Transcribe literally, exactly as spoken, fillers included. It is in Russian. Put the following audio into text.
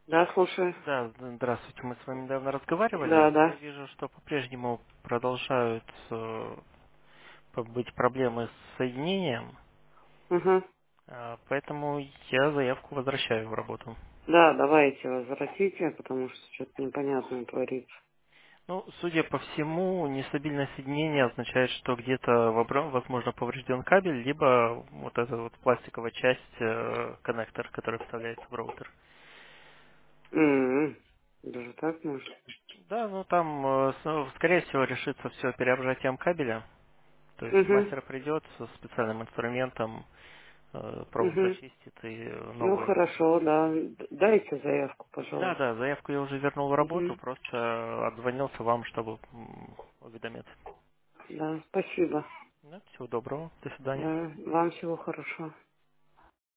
Да, слушаю. Да, здравствуйте. Мы с вами недавно разговаривали. Да, Я да. вижу, что по-прежнему продолжают э, по- быть проблемы с соединением, Угу. а, поэтому я заявку возвращаю в работу. Да, давайте возвратите, потому что что-то непонятное творится. Ну, судя по всему, нестабильное соединение означает, что где-то, вобра- возможно, поврежден кабель, либо вот эта вот пластиковая часть, э, коннектор, который вставляется в роутер. М, Даже так может? Да, ну там, э, с- скорее всего, решится все переобжатием кабеля. То есть Угу. мастер придет со специальным инструментом, э, провод Угу. почистит и Ну, новый. хорошо, да. Д- Дайте заявку, Да, пожалуйста. да, заявку я уже вернул в работу, Угу. просто отзвонился вам, чтобы м, уведомить. Да, спасибо. Да, всего доброго, до свидания. Да, вам всего хорошего.